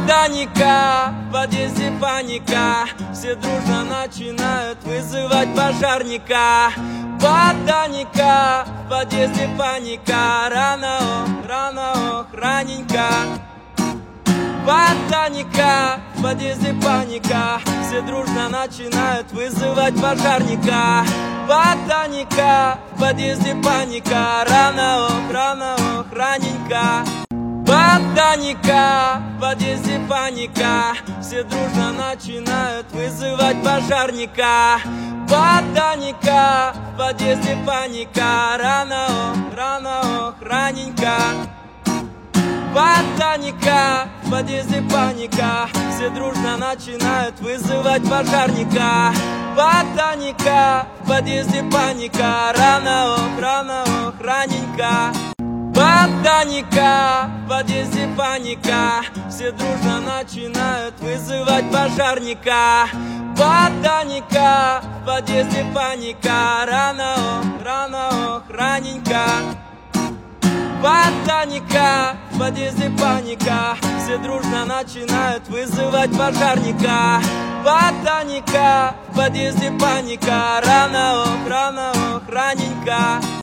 Ботаника, в подъезде паника, все дружно начинают вызывать пожарника. Ботаника, в подъезде паника, рано, ох, раненько. Ботаника, в подъезде паника, все дружно начинают вызывать пожарника. Ботаника, в подъезде паника, рано, ох, раненько. Ботаника, в подъезде паника, все дружно начинают вызывать пожарника. Ботаника, в подъезде паника, рано, ох, раненько. Ботаника, в подъезде паника, все дружно начинают вызывать пожарника. Ботаника, в подъезде паника, рано, ох, раненько. Ботаника, в подъезде паника, все дружно начинают вызывать пожарника. Ботаника, в подъезде паника, рано, ох, раненько. Ботаника, в подъезде паника, все дружно начинают вызывать пожарника. Ботаника, в подъезде паника, рано, ох, раненько.